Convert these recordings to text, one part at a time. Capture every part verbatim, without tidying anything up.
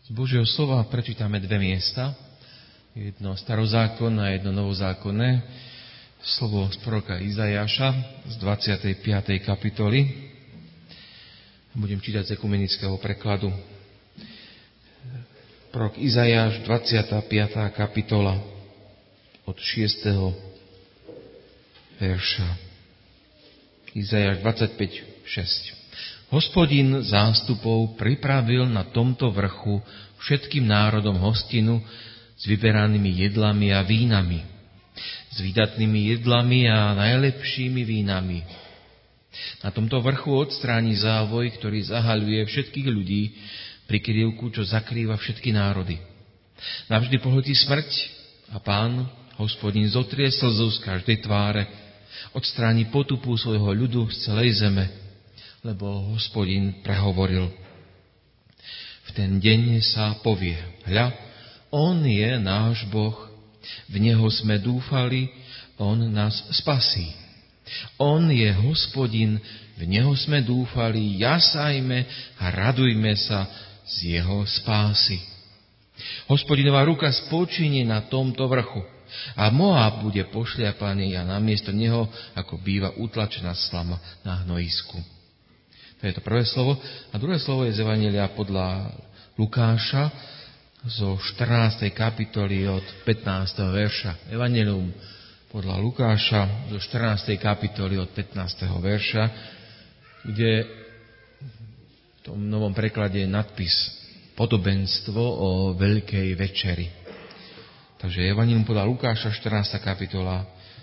Z Božieho slova prečítame dve miesta. Jedno starozákonné a jedno novozákonné. Slovo z proroka Izajaša z dvadsiatej piatej kapitoly. Budem čítať z ekumenického prekladu. Prorok Izajaš, dvadsiata piata kapitola od šiesteho verša. Izajaš dvadsaťpäť šesť. Hospodin zástupov pripravil na tomto vrchu všetkým národom hostinu s vyberanými jedlami a vínami, s výdatnými jedlami a najlepšími vínami. Na tomto vrchu odstráni závoj, ktorý zahaľuje všetkých ľudí, prikryvku, čo zakrýva všetky národy. Navždy pohltí smrť a Pán, Hospodin, zotrie slzu z každej tváre, odstráni potupu svojho ľudu z celej zeme, lebo Hospodin prehovoril. V ten deň sa povie, hľa, on je náš Boh, v Neho sme dúfali, on nás spasí. On je Hospodin, v Neho sme dúfali, jasajme a radujme sa z Jeho spásy. Hospodinová ruka spočinie na tomto vrchu a Moab bude pošliapaný a namiesto neho, ako býva utlačená slama na hnojisku. To je to prvé slovo. A druhé slovo je z Evanjelia podľa Lukáša zo štrnástej kapitoly od pätnásteho verša. Evanjelium podľa Lukáša zo štrnástej kapitoly od pätnásteho verša, kde v tom novom preklade je nadpis Podobenstvo o Veľkej večeri. Takže Evanjelium podľa Lukáša, štrnásta kapitola,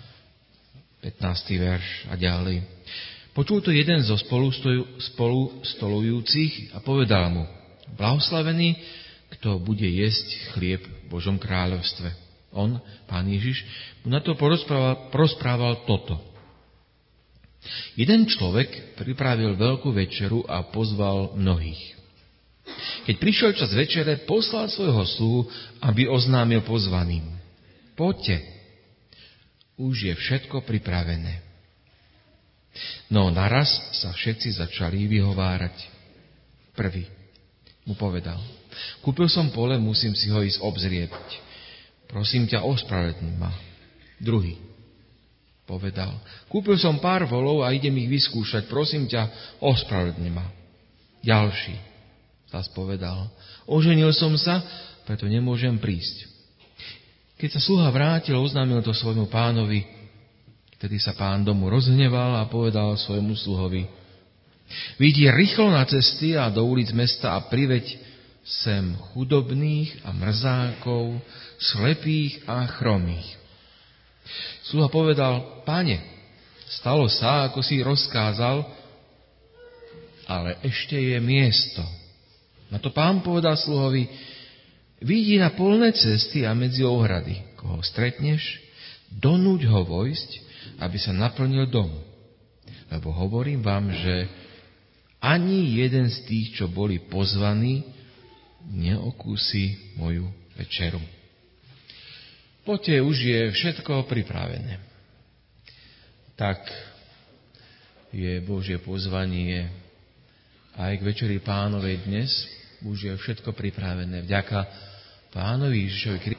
pätnásty verš a ďalej. Počul to jeden zo spolu, stoju, spolu stolujúcich a povedal mu, blahoslavený, kto bude jesť chlieb v Božom kráľovstve. On, Pán Ježiš, mu na to porozprával, porozprával toto. Jeden človek pripravil veľkú večeru a pozval mnohých. Keď prišiel čas večere, poslal svojho sluhu, aby oznámil pozvaným. Poďte, už je všetko pripravené. No naraz sa všetci začali vyhovárať. Prvý mu povedal, kúpil som pole, musím si ho ísť obzrieť. Prosím ťa, ospravedlň ma. Druhý povedal, kúpil som pár volov a idem ich vyskúšať, prosím ťa, ospravedlň ma. Ďalší zas povedal, oženil som sa, preto nemôžem prísť. Keď sa sluha vrátil, oznámil to svojmu pánovi. Vtedy sa pán domu rozhneval a povedal svojmu sluhovi, vyjdi rýchlo na cesty a do ulic mesta a priveď sem chudobných a mrzákov, slepých a chromých. Sluha povedal, páne, stalo sa, ako si rozkázal, ale ešte je miesto. Na to pán povedal sluhovi, vyjdi na polné cesty a medzi ohrady. Koho stretneš, donúť ho vojsť, aby sa naplnil dom. Lebo hovorím vám, že ani jeden z tých, čo boli pozvaní, neokúsi moju večeru. Poďte, už je všetko pripravené. Tak je Božie pozvanie aj k večeri Pánovej dnes. Už je všetko pripravené. Vďaka Pánovi Ježišovi Kristovi,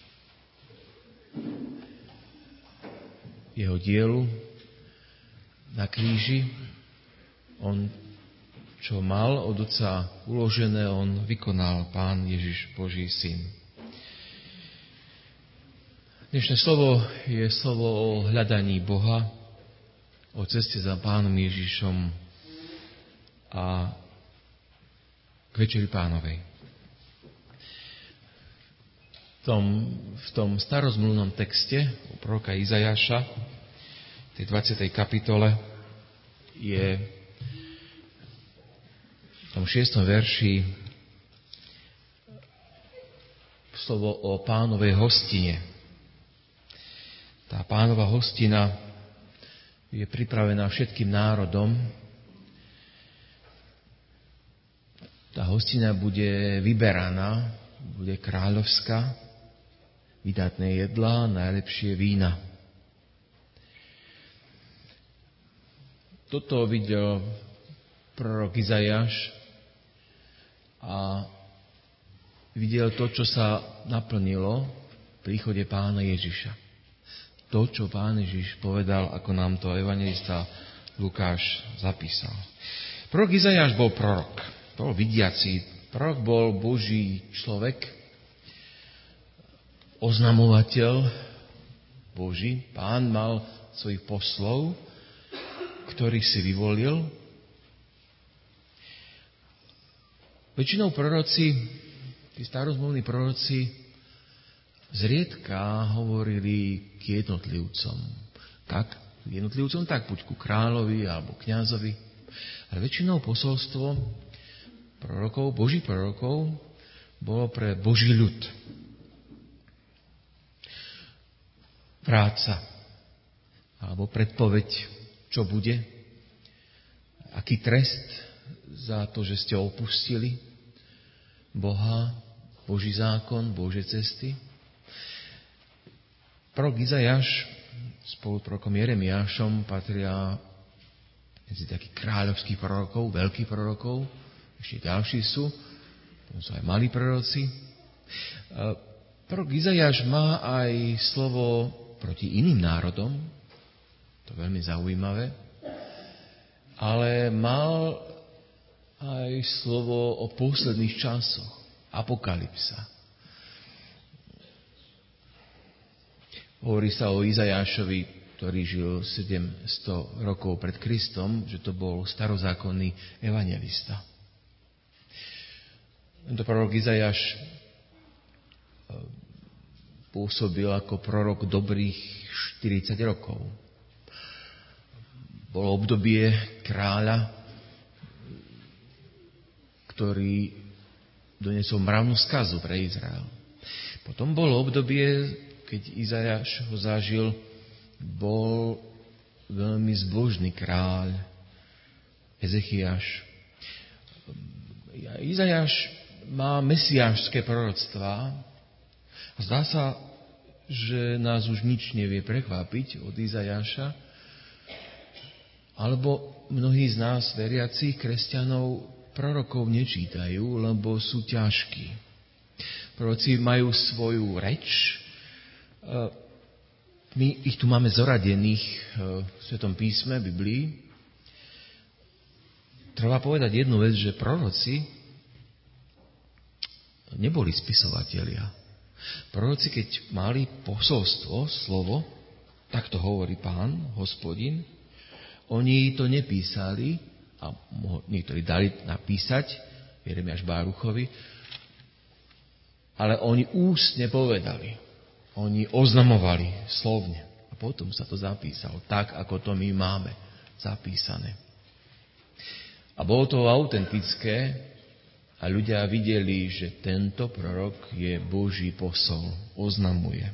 jeho dielu na kríži. On, čo mal od Otca uložené, on vykonal, Pán Ježiš, Boží Syn. Dnešné slovo je slovo o hľadaní Boha, o ceste za Pánom Ježišom a k večeri Pánovej. V tom, v tom starozmluvnom texte u proroka Izajaša, v tej dvadsiatej kapitole, je v tom šiestom verši slovo o Pánovej hostine. Tá Pánova hostina je pripravená všetkým národom. Tá hostina bude vyberaná, bude kráľovská, vydatné jedlá, najlepšie vína. Toto videl prorok Izajaš a videl to, čo sa naplnilo v príchode Pána Ježiša. To, čo Pán Ježiš povedal, ako nám to evanjelista Lukáš zapísal. Prorok Izajáš bol prorok, bol vidiaci. Prorok bol Boží človek, oznamovateľ Boží. Pán mal svojich poslov, ktorých si vyvolil. Väčšinou proroci, tí starozmluvní proroci, zriedka hovorili k jednotlivcom. Tak, jednotlivcom tak, buď ku kráľovi alebo kňazovi. Ale väčšinou posolstvo prorokov, Božích prorokov, bolo pre Boží ľud. Práca alebo predpoveď, čo bude, aký trest za to, že ste opustili Boha, Boží zákon, Božie cesty. Prorok Izajáš spolu s prorokom Jeremiášom patria medzi takých kráľovských prorokov, veľkých prorokov. Ešte ďalší sú, potom sú aj malí proroci. Prorok Izajáš má aj slovo proti iným národom, to je veľmi zaujímavé, ale mal aj slovo o posledných časoch, apokalypsa. Hovorí sa o Izajášovi, ktorý žil sedemsto rokov pred Kristom, že to bol starozákonný evanjelista. Tento prorok Izajáš pôsobil ako prorok dobrých štyridsať rokov. Bolo obdobie kráľa, ktorý doniesol mravnú skazu pre Izrael. Potom bolo obdobie, keď Izajáš ho zažil, bol veľmi zbožný kráľ Ezechiáš. Izajáš má mesiášske proroctvá a zdá sa, že nás už nič nevie prekvapiť od Izajáša, alebo mnohí z nás, veriacich kresťanov, prorokov nečítajú, lebo sú ťažkí. Proroci majú svoju reč. My ich tu máme zoradených v Svetom písme, Biblii. Treba povedať jednu vec, že proroci neboli spisovatelia. Proroci, keď mali posolstvo, slovo, tak to hovorí Pán, Hospodin, oni to nepísali, a niektorí dali napísať, Jeremiáš Báruchovi, ale oni ústne povedali. Oni oznamovali slovne. A potom sa to zapísalo, tak ako to my máme zapísané. A bolo to autentické a ľudia videli, že tento prorok je Boží posol, oznamuje.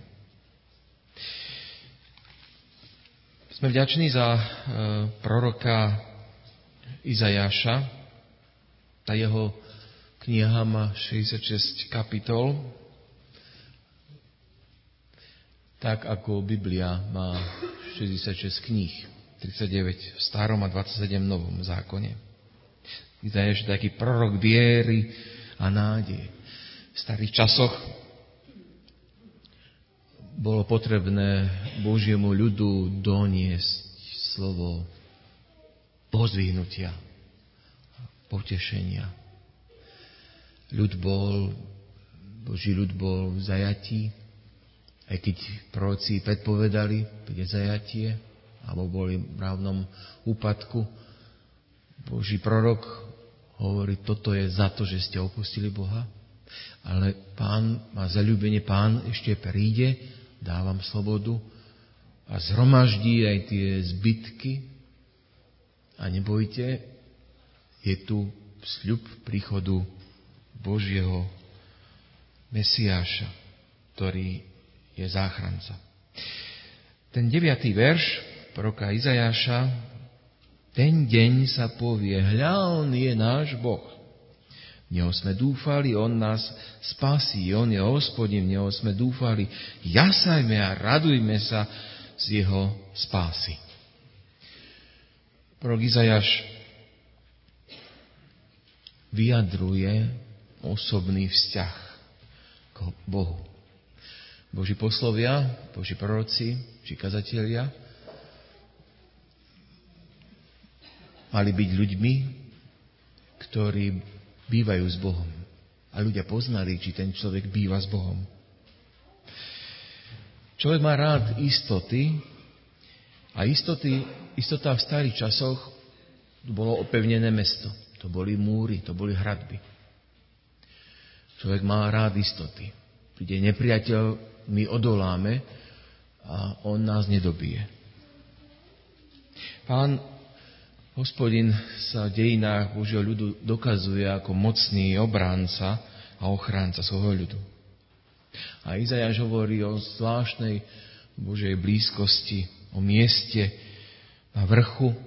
Sme vďační za e, proroka Izajáša. Tá jeho kniha má šesťdesiatšesť kapitol, tak ako Biblia má šesťdesiatšesť kníh, tridsaťdeväť v starom a dvadsaťsedem v novom zákone. Izajáš je taký prorok viery a nádeje. V starých časoch bolo potrebné Božiemu ľudu doniesť slovo pozdvihnutia, potešenia. Ľud bol, Boží ľud bol v zajatí, aj keď proroci predpovedali, bude zajatie, alebo boli v mravnom úpadku. Boží prorok hovorí, toto je za to, že ste opustili Boha, ale Pán má zaľúbenie, Pán ešte príde, dávam slobodu a zhromaždí aj tie zbytky a nebojte, je tu sľub príchodu Božieho Mesiáša, ktorý je záchranca. Ten deviatý verš proroka Izajáša, ten deň sa povie, hľa, on je náš Boh. V neho sme dúfali, on nás spasí, on je Hospodin, v neho sme dúfali, jasajme a radujme sa z jeho spásy. Prorok Izajáš vyjadruje osobný vzťah k Bohu. Boží poslovia, Boží proroci či kazatelia mali byť ľuďmi, ktorí bývajú s Bohom. A ľudia poznali, či ten človek býva s Bohom. Človek má rád istoty a istoty, istota v starých časoch bolo opevnené mesto. To boli múry, to boli hradby. Človek má rád istoty. Príde nepriateľ, my odoláme a on nás nedobije. Pán Hospodin sa v dejinách Božieho ľudu dokazuje ako mocný obránca a ochránca svojho ľudu. A Izajáš hovorí o zvláštnej Božej blízkosti, o mieste na vrchu,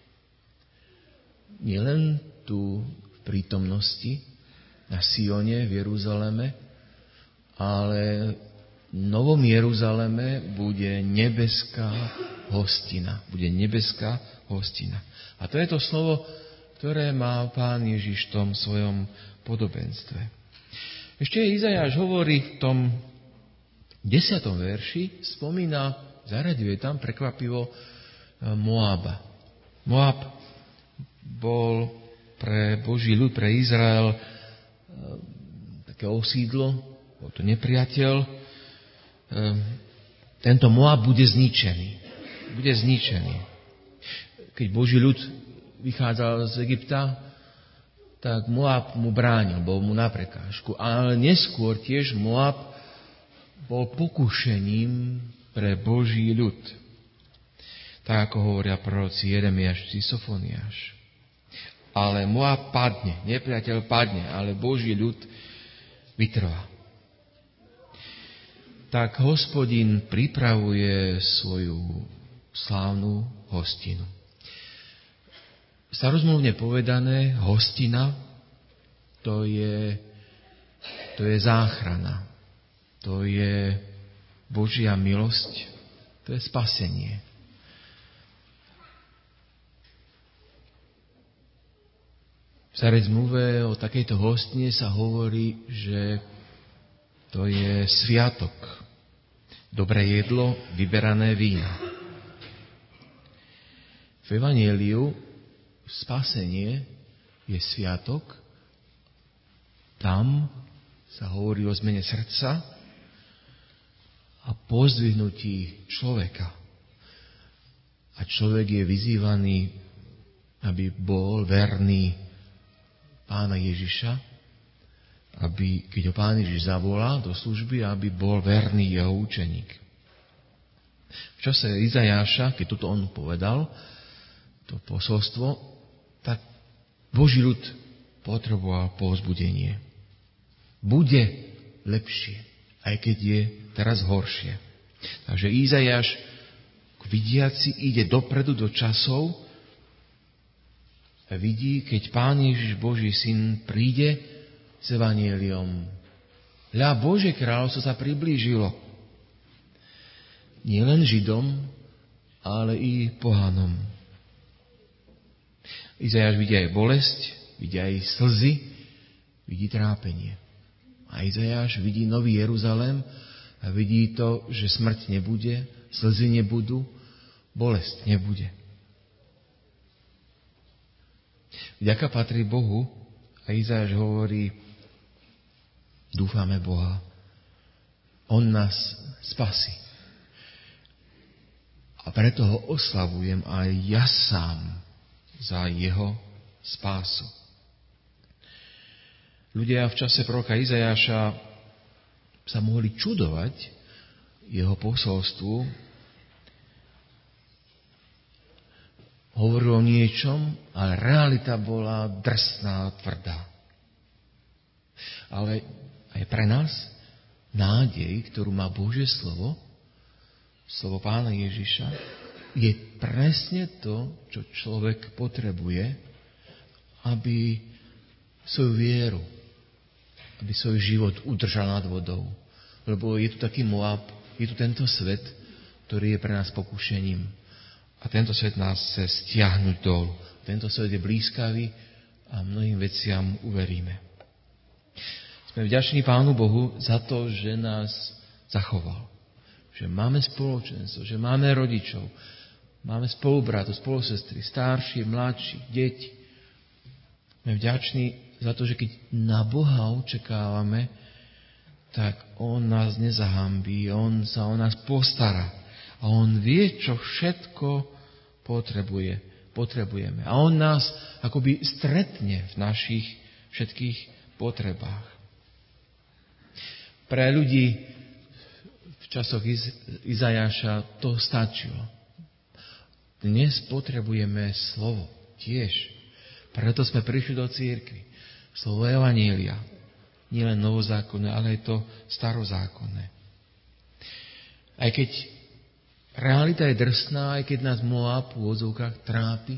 nielen tu v prítomnosti, na Sione v Jeruzaleme, ale v Novom Jeruzaleme bude nebeská hostina. Bude nebeská hostina. A to je to slovo, ktoré má Pán Ježiš v tom svojom podobenstve. Ešte Izajáš hovorí v tom desiatom verši, spomína, zaraďuje tam prekvapivo Moaba. Moab bol pre Boží ľud, pre Izrael také osídlo, bol to nepriateľ. Tento Moab bude zničený. Bude zničený. Keď Boží ľud vychádzal z Egypta, tak Moab mu bránil, bol mu na prekážku. Ale neskôr tiež Moab bol pokušením pre Boží ľud. Tak ako hovoria proroci Jeremiáš či Sofoniáš. Ale Moab padne, nepriateľ padne, ale Boží ľud vytrvá. Tak Hospodin pripravuje svoju slávnu hostinu. Starozmluvne povedané, hostina, to je, to je záchrana. To je Božia milosť, to je spasenie. V starej zmluve o takejto hostine sa hovorí, že to je sviatok. Dobré jedlo, vyberané vína. V Evanjeliu spasenie je sviatok. Tam sa hovorí o zmene srdca a pozdvihnutí človeka. A človek je vyzývaný, aby bol verný Pána Ježiša, aby, keď ho Pán Ježiš zavolá do služby, aby bol verný jeho učeník. V čase Izajáša, keď toto on povedal, to posolstvo, tak Boží ľud potreboval povzbudenie. Bude lepšie, aj keď je teraz horšie. Takže Izajáš k vidiaci ide dopredu do časov a vidí, keď Pán Ježiš Boží syn príde s evanjeliom. Hľa, Božie kráľovstvo sa priblížilo. Nie len Židom, ale i pohanom. Izajáš vidí aj bolesť, vidí aj slzy, vidí trápenie. A Izajáš vidí nový Jeruzalém a vidí to, že smrť nebude, slzy nebudú, bolesť nebude. Vďaka patrí Bohu a Izajáš hovorí, dúfame Boha. On nás spasí. A preto ho oslavujem aj ja sám za jeho spásu. Ľudia v čase proroka Izajáša sa mohli čudovať jeho posolstvu. Hovoril o niečom, ale realita bola drsná, tvrdá. Ale aj pre nás nádej, ktorú má Božie slovo, slovo Pána Ježiša, je presne to, čo človek potrebuje, aby svoju vieru, aby svoj život udržal nad vodou. Lebo je tu taký Moab, je tu tento svet, ktorý je pre nás pokušením. A tento svet nás chce stiahnuť dolu. Tento svet je blízkavý a mnohým veciam uveríme. Sme vďační Pánu Bohu za to, že nás zachoval. Že máme spoločenstvo, že máme rodičov, máme spolubratov, spolusestry, starší, mladší, deti. Sme vďační za to, že keď na Boha očakávame, tak On nás nezahambí, On sa o nás postará. A On vie, čo všetko potrebuje, potrebujeme. A On nás akoby stretne v našich všetkých potrebách. Pre ľudí v časoch Iz- Izajáša to stačilo. Dnes potrebujeme slovo tiež. Preto sme prišli do cirkvi. Slovo Evanjelia. Nie len novozákonné, ale aj to starozákonné. Aj keď realita je drsná, aj keď nás Moab v odzvukách trápi,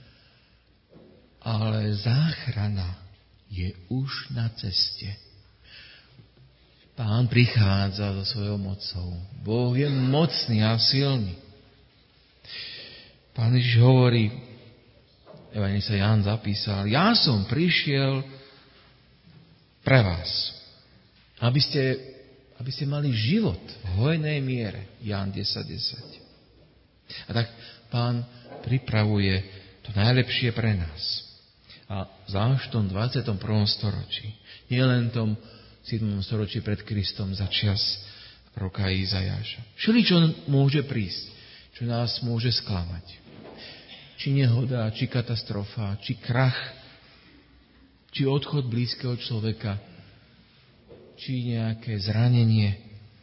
ale záchrana je už na ceste. Pán prichádza so svojou mocou. Boh je mocný a silný. Pán Ježiš hovorí, evanjelista Ján zapísal, ja som prišiel pre vás, aby ste, aby ste mali život v hojnej miere. Ján desať desať. A tak Pán pripravuje to najlepšie pre nás. A zvlášť v tom dvadsiatom prvom storočí. Nie len v tom siedmom storočí pred Kristom za čias proroka Izajáša. Všeličo môže prísť, čo nás môže sklamať. Či nehoda, či katastrofa, či krach, či odchod blízkeho človeka, či nejaké zranenie.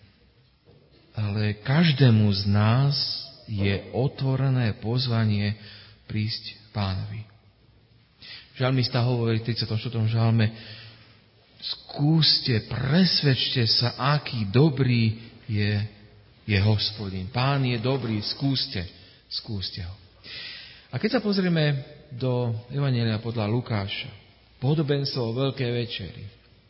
Ale každému z nás je otvorené pozvanie prísť Pánovi. Žalmista hovorí v tridsiatom štvrtom žalme, skúste, presvedčte sa, aký dobrý je, je Hospodin. Pán je dobrý, skúste, skúste ho. A keď sa pozrieme do Evanjelia podľa Lukáša, podobenstvo o Veľkej večeri,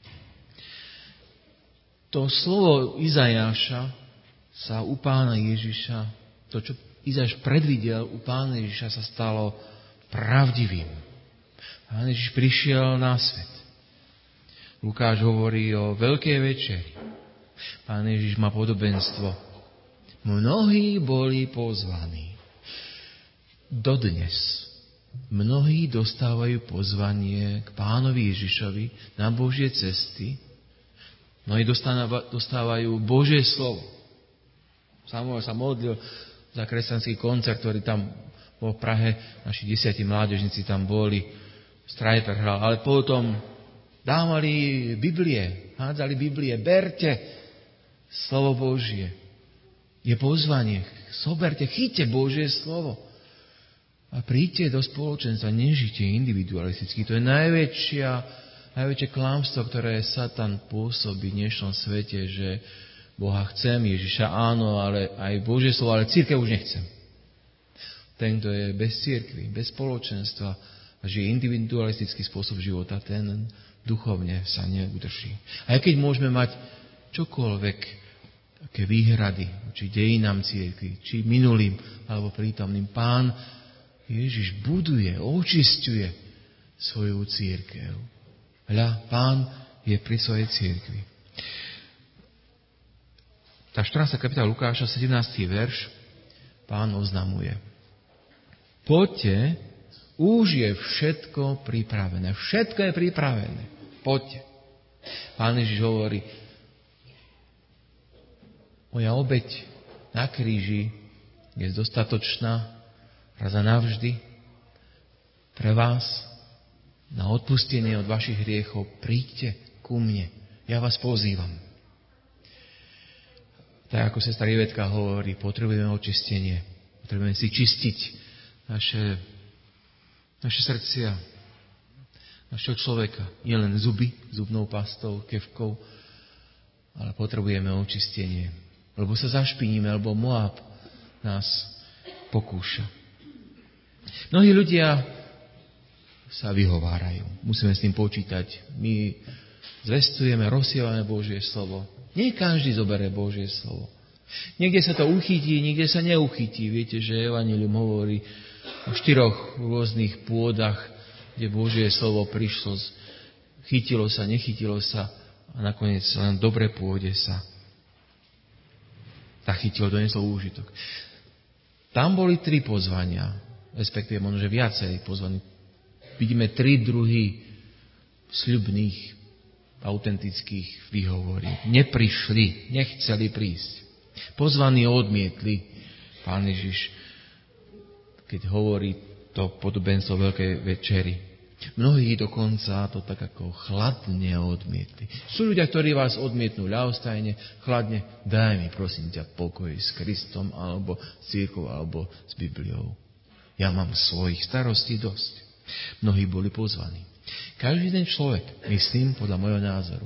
to slovo Izajáša sa u Pána Ježiša, to, čo Izajáš predvidel u Pána Ježiša, sa stalo pravdivým. Pán Ježiš prišiel na svet. Lukáš hovorí o Veľkej večeri. Pán Ježiš má podobenstvo. Mnohí boli pozvaní. Dodnes mnohí dostávajú pozvanie k Pánovi Ježišovi na Božie cesty. Mnohí dostávajú Božie slovo. Samuel sa modlil za kresťanský koncert, ktorý tam bol v Prahe. Naši desiatí mládežníci tam boli. Strajper hral. Ale potom dávali Biblie, hádzali Biblie, berte slovo Božie. Je pozvanie, soberte, chyťte Božie slovo a príďte do spoločenstva, nežite individualisticky. To je najväčšia, najväčšie klamstvo, ktoré Satan pôsobí v dnešnom svete, že Boha chcem, Ježiša áno, ale aj Božie slovo, ale cirkev už nechcem. Ten, kto je bez cirkvi, bez spoločenstva a žije individualistický spôsob života, ten duchovne sa neudrží. Aj keď môžeme mať čokoľvek, také výhrady, či dejinám cirkvi, či minulým alebo prítomným, Pán Ježiš buduje, očisťuje svoju cirkev. Hľa, Pán je pri svojej cirkvi. Tá štrnásta kapitola Lukáša, sedemnásty verš, Pán oznamuje. Poďte, už je všetko pripravené. Všetko je pripravené. Poďte. Pán Ježiš hovorí, moja obeť na kríži je dostatočná raz a navždy pre vás na odpustenie od vašich hriechov. Príďte ku mne. Ja vás pozývam. Tak ako sestra Ivetka hovorí, potrebujeme očistenie. Potrebujeme si čistiť naše naše srdcia, našeho človeka. Nie len zuby, zubnou pastou, kevkou, ale potrebujeme očistenie. Lebo sa zašpiníme, lebo Moab nás pokúša. Mnohí ľudia sa vyhovárajú. Musíme s tým počítať. My zvestujeme, rozsievame Božie slovo. Nie každý zoberie Božie slovo. Niekde sa to uchytí, niekde sa neuchytí. Viete, že Evanjelium hovorí o štyroch rôznych pôdach, kde Božie slovo prišlo, chytilo sa, nechytilo sa a nakoniec len dobre pôde sa zachytilo, doneslo úžitok. Tam boli tri pozvania, respektíve možno, že viacej pozvaní. Vidíme tri druhy sľubných, autentických výhovorí. Neprišli, nechceli prísť. Pozvaní odmietli. Pán Ježiš, keď hovorí to podobenstvo Veľkej večeri, mnohí dokonca to tak ako chladne odmietli. Sú ľudia, ktorí vás odmietnú ľahostajne, chladne, daj mi prosím ťa pokoj s Kristom, alebo s cirkvou, alebo s Bibliou. Ja mám svojich starostí dosť. Mnohí boli pozvaní. Každý ten človek, myslím, podľa môjho názoru,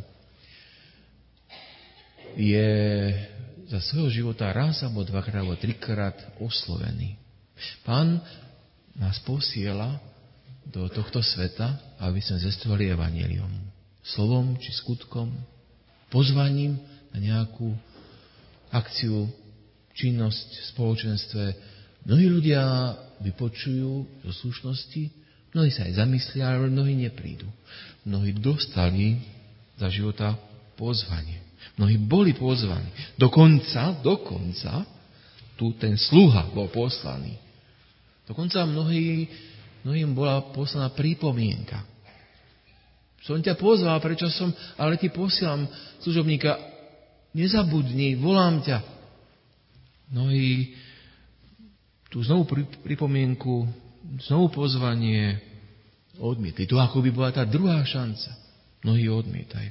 je za svojho života raz, alebo dvakrát, alebo trikrát oslovený. Pán nás posiela do tohto sveta, aby sme zvestovali evanjelium. Slovom či skutkom, pozvaním na nejakú akciu, činnosť v spoločenstve. Mnohí ľudia vypočujú zo slušnosti, mnohí sa aj zamyslia, ale mnohí neprídu. Mnohí dostali za života pozvanie. Mnohí boli pozvaní. Dokonca, dokonca, tu ten sluha bol poslaný. Dokonca mnohí, mnohým bola poslaná pripomienka. Som ťa pozval, prečo som, ale ti posielam služobníka, nezabudni, volám ťa. Mnohí tu znovu pripomienku, znovu pozvanie odmietli. To ako by bola tá druhá šanca. Mnohí odmietajú.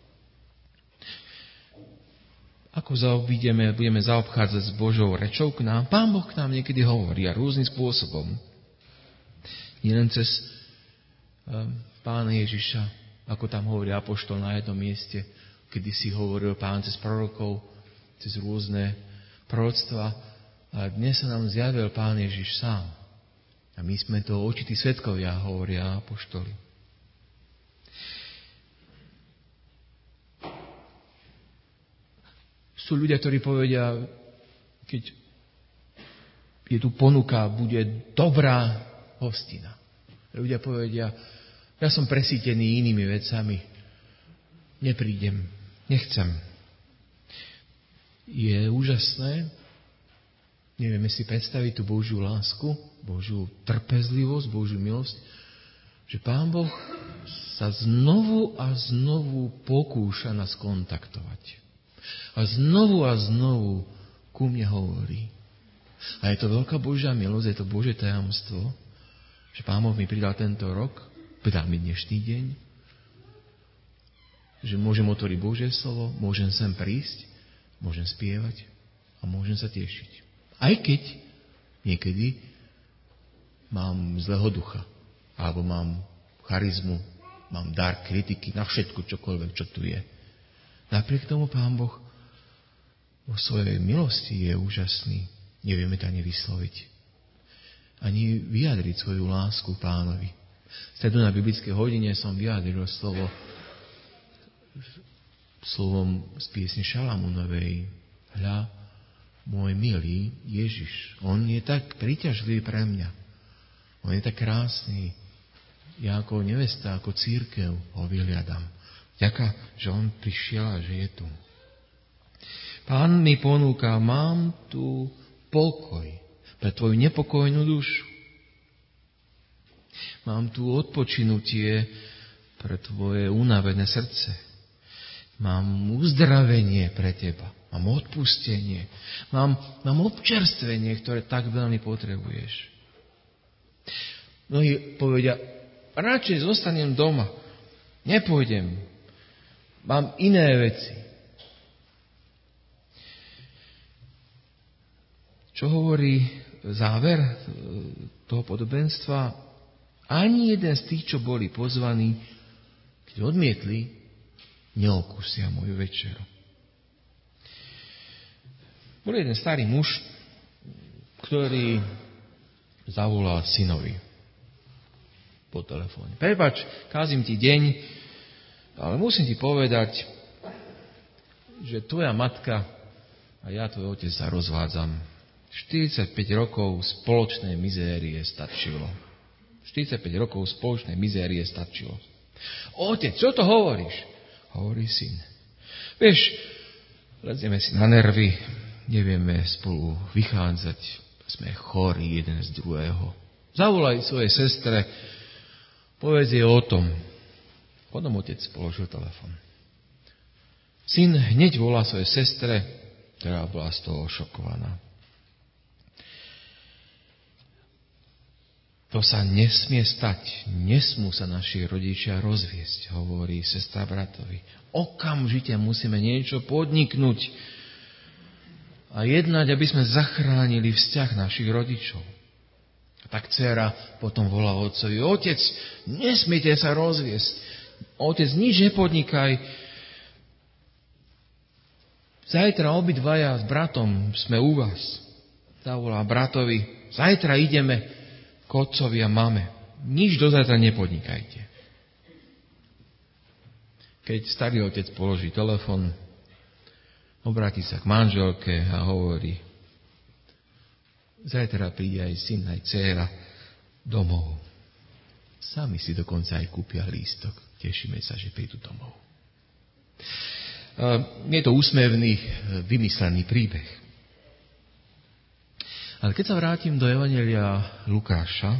Ako zaobídeme, budeme zaobchádzať s Božou rečou k nám? Pán Boh k nám niekedy hovorí a rôznym spôsobom. Nie len cez um, Pána Ježiša, ako tam hovorí apoštol na jednom mieste, kedy si hovoril Pán cez prorokov, cez rôzne proroctva. A dnes sa nám zjavil Pán Ježiš sám. A my sme to očití svedkovia, hovoria apoštoli. Sú ľudia, ktorí povedia, keď je tu ponuka, bude dobrá hostina. Ľudia povedia, ja som presítený inými vecami, neprídem, nechcem. Je úžasné, nevieme si predstaviť tú Božiu lásku, Božiu trpezlivosť, Božiu milosť, že Pán Boh sa znovu a znovu pokúša nás kontaktovať. A znovu a znovu ku mne hovorí. A je to veľká Božia milosť, je to Božie tajomstvo, že Pán Boh mi pridal tento rok, pridal mi dnešný deň, že môžem otvoriť Božie slovo, môžem sem prísť, môžem spievať a môžem sa tešiť. Aj keď niekedy mám zlého ducha, alebo mám charizmu, mám dar kritiky na všetko, čokoľvek, čo tu je. Napriek tomu Pán Boh vo svojej milosti je úžasný. Nevieme to ani vysloviť. Ani vyjadriť svoju lásku Pánovi. V stredu na biblickej hodine som vyjadril slovo slovom z piesne Šalamúnovej. Hľa, môj milý Ježiš, on je tak príťažlivý pre mňa. On je tak krásny. Ja ako nevesta, ako cirkev ho vyhliadam. Ďaká, že on prišiel a že je tu. Pán mi ponúka, mám tu pokoj pre tvoju nepokojnú dušu. Mám tu odpočinutie pre tvoje unavené srdce. Mám uzdravenie pre teba. Mám odpustenie. Mám, mám občerstvenie, ktoré tak veľmi potrebuješ. Mnohí povedia, radšej zostanem doma. Nepôjdem. Mám iné veci. Čo hovorí záver toho podobenstva? Ani jeden z tých, čo boli pozvaní, keď odmietli, neokúsia moju večeru. Bol jeden starý muž, ktorý zavolal synovi po telefóne. Prepáč, kázim ti deň, ale musím ti povedať, že tvoja matka a ja, tvoj otec, sa rozvádzam. štyridsaťpäť rokov spoločnej mizérie stačilo. štyridsaťpäť rokov spoločnej mizérie stačilo. Otec, čo to hovoríš? hovorí syn. Vieš, lezieme si na nervy, nevieme spolu vychádzať, sme chorí jeden z druhého. Zavolaj svojej sestre, povedz jej o tom. Potom otec položil telefon. Syn hneď volá svojej sestre, ktorá bola z toho šokovaná. To sa nesmie stať. Nesmú sa naši rodičia rozviesť, hovorí sestra bratovi. Okamžite musíme niečo podniknúť a jednať, aby sme zachránili vzťah našich rodičov. A tak dcera potom volá otcovi. Otec, nesmiete sa rozviesť. Otec, nič nepodnikaj. Zajtra obidvaja s bratom sme u vás. Zavolá bratovi. Zajtra ideme k otcovi a mame. Nič do zajtra nepodnikajte. Keď starý otec položí telefon, obráti sa k manželke a hovorí: zajtra príde aj syn, aj dcéra domov. Sami si dokonca aj kúpia lístok. Tešíme sa, že prídu domov. Je to úsmevný, vymyslený príbeh. Ale keď sa vrátim do Evanjelia Lukáša,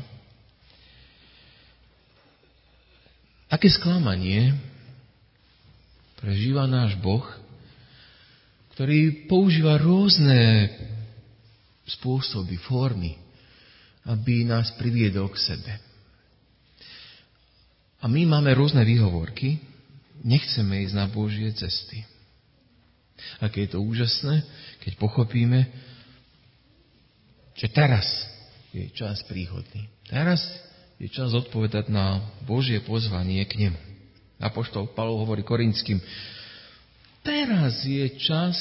aké sklamanie prežíva náš Boh, ktorý používa rôzne spôsoby, formy, aby nás priviedol k sebe. A my máme rôzne výhovorky, nechceme ísť na Božie cesty. Aké je to úžasné, keď pochopíme, že teraz je čas príhodný. Teraz je čas odpovedať na Božie pozvanie k nemu. Apoštol Pavol hovorí Korinským: teraz je čas,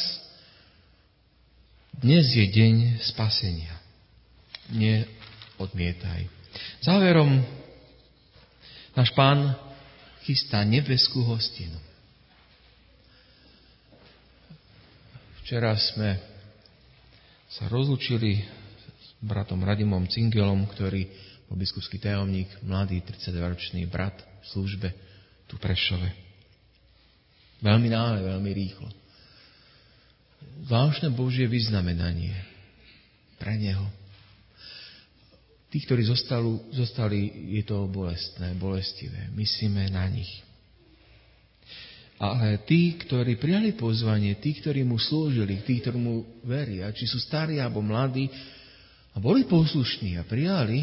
dnes je deň spasenia. Neodmietaj. Záverom, náš Pán chystá nebeskú hostinu. Včera sme sa rozlúčili bratom Radimom Cingelom, ktorý bol biskupský tajomník, mladý tridsaťdvaročný brat v službe tu v Prešove. Veľmi náhle, veľmi rýchlo. Zvláštne Božie vyznamenanie pre neho. Tí, ktorí zostali, zostali, je to bolestné, bolestivé. Myslíme na nich. Ale tí, ktorí prijali pozvanie, tí, ktorí mu slúžili, tí, ktorí mu veria, či sú starí alebo mladí, a boli poslušní a prijali,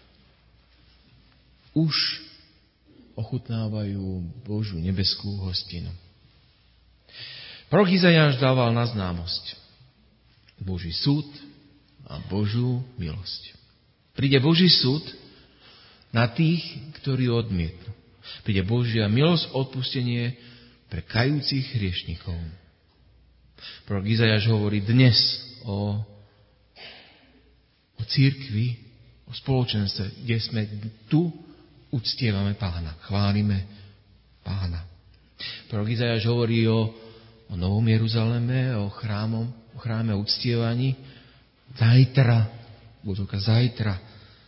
už ochutnávajú Božiu nebeskú hostinu. Prorok Izajáš dával na známosť Boží súd a Božiu milosť. Príde Boží súd na tých, ktorí odmietnú. Príde Božia milosť, odpustenie pre kajúcich hriešnikov. Prorok Izajáš hovorí dnes o o cirkvi, o spoločenstve, kde sme tu, uctievame Pána, chválime Pána. Prorok Izajáš hovorí o, o Novom Jeruzaleme, o, chrámom, o chráme uctievaní. Zajtra, budúka zajtra,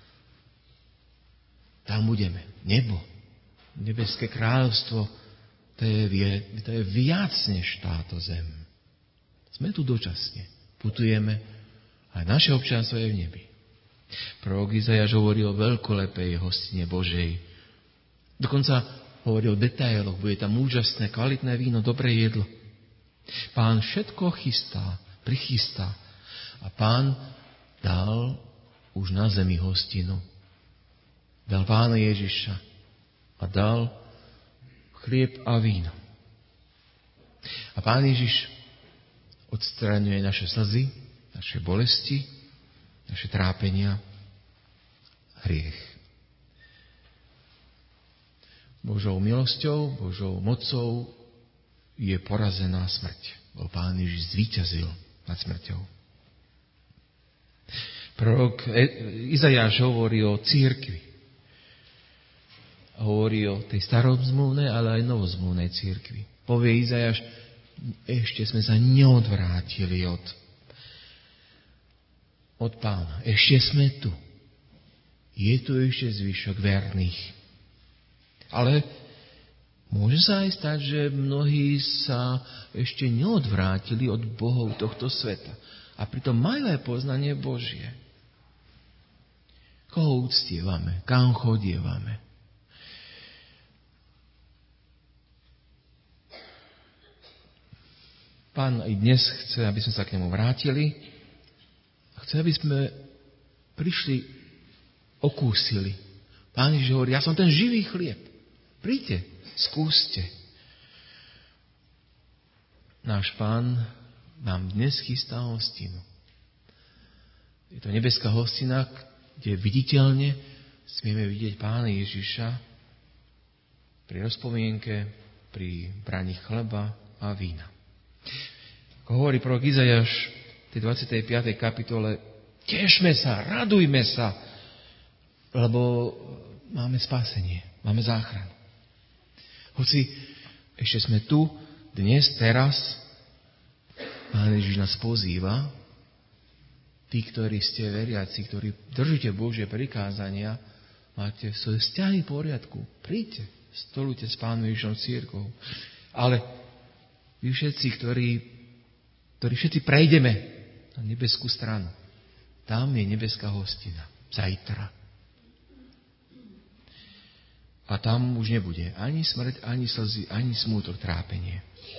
tam budeme. Nebo, nebeské kráľovstvo, to je, to je viac než táto zem. Sme tu dočasne, putujeme, a naše občianstvo je v nebi. Prorok Izajáš hovorí o veľkolepej hostine Božej. Dokonca hovorí o detailoch. Bude tam úžasné, kvalitné víno, dobré jedlo. Pán všetko chystá, prichystá. A Pán dal už na zemi hostinu. Dal Pána Ježiša a dal chlieb a víno. A Pán Ježiš odstraňuje naše slzy, naše bolesti, naše trápenia, hriech. Božou milosťou, Božou mocou je porazená smrť. Bo Pán Ježiš zvíťazil nad smrťou. Prorok Izajáš hovorí o cirkvi. Hovorí o tej starozmluvnej, ale aj novozmluvnej cirkvi. Povie Izajáš, ešte sme sa neodvrátili od od Pána. Ešte sme tu. Je tu ešte zvyšok verných. Ale Môže sa aj stať, že mnohí sa ešte neodvrátili od bohov tohto sveta. A pritom majú aj poznanie Božie. Koho uctievame? Kam chodievame? Pán aj dnes chce, aby sme sa k nemu vrátili. Chce, aby sme prišli, okúsili. Pán Ježiš hovorí, ja som ten živý chlieb. Príďte, skúste. Náš Pán nám dnes chystá hostinu. Je to nebeská hostina, kde viditeľne smieme vidieť Pána Ježiša pri rozpomienke, pri braní chleba a vína. Ako hovorí prorok Izajáš v tej dvadsiatej piatej kapitole, tešme sa, radujme sa, lebo máme spásenie, máme záchranu. Hoci ešte sme tu, dnes, teraz, Pán Ježiš nás pozýva, tí, ktorí ste veriaci, ktorí držíte Božie prikázania, máte svoje vzťahy v poriadku. Príďte, stolujte s Pánom Ježišom cirkvou. Ale vy všetci, ktorí, ktorí všetci prejdeme na nebeskú stranu, tam je nebeská hostina. Zajtra. A tam už nebude ani smrť, ani slzy, ani smútok, trápenie.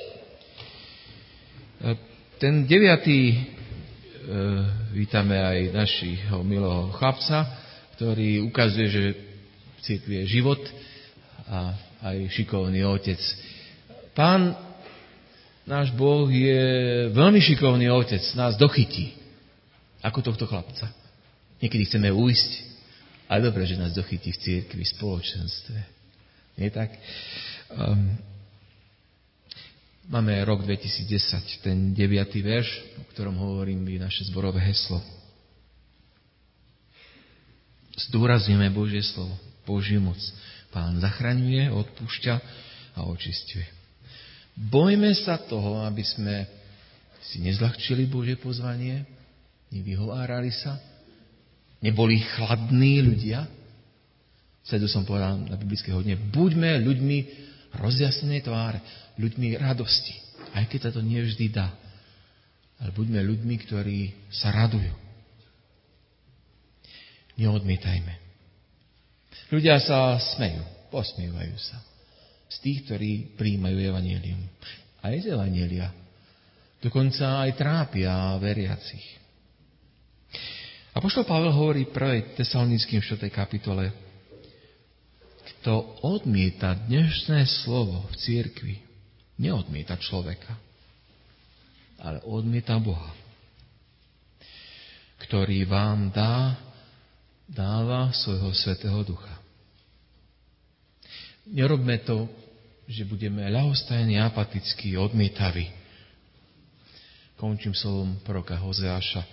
Ten deviatý, e, vítame aj našich milého chlapca, ktorý ukazuje, že v cirkvi je život a aj šikovný otec. Pán, náš Boh je veľmi šikovný otec, nás dochytí, ako tohto chlapca. Niekedy chceme ujsť, ale dobre, že nás dochytí v cirkvi, v spoločenstve. Nie tak? Um, máme rok dvetisícdesať, ten deviatý verš, o ktorom hovorím, je naše zborové heslo. Zdôrazňujeme Božie slovo, Božiu moc. Pán zachraňuje, odpúšťa a očisťuje. Bojme sa toho, aby sme si nezľahčili Božie pozvanie, nevyhovárali sa, neboli chladní ľudia. Sedu som povedal na biblického dne, buďme ľuďmi rozjasnenej tváre, ľuďmi radosti, aj keď sa to nie vždy dá. Ale buďme ľuďmi, ktorí sa radujú. Neodmietajme. Ľudia sa smejú, posmievajú sa z tých, ktorí prijímajú evanjelium. Aj z evanjelia. Dokonca aj trápia veriacich. Apoštol Pavel hovorí v prvej Tesalonickým štvrtej kapitole, kto odmieta dnešné slovo v cirkvi, neodmieta človeka, ale odmieta Boha, ktorý vám dá, dáva svojho Svätého Ducha. Nerobme to, že budeme ľahostajní, apatickí, odmietaví. Končím slovom proroka Hozeáša.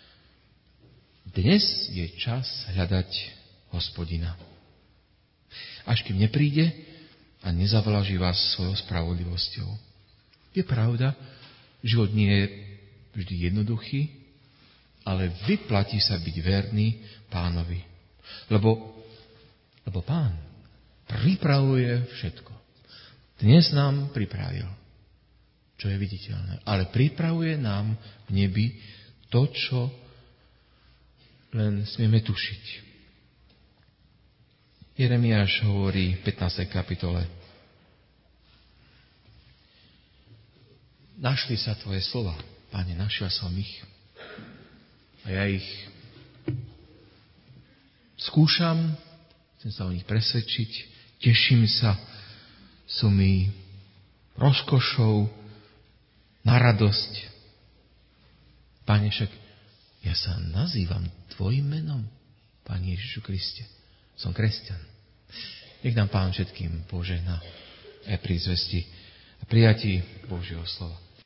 Dnes je čas hľadať Hospodina. Až kým nepríde a nezavlaží vás svojou spravodlivosťou. Je pravda, život nie je vždy jednoduchý, ale vyplatí sa byť verný Pánovi. Lebo, lebo Pán pripravuje všetko. Dnes nám pripravil, čo je viditeľné, ale pripravuje nám v nebi to, čo len smieme tušiť. Jeremiáš hovorí v pätnástej kapitole. Našli sa tvoje slova, Pane, našiel som ich. A ja ich skúšam, chcem sa o nich presvedčiť, teším sa, sú mi rozkošou na radosť. Pane, však ja sa nazývam tvojim menom, Pane Ježišu Kriste. Som kresťan. Nech nám Pán všetkým požehná aj pri zvesti a prijatí Božieho slova.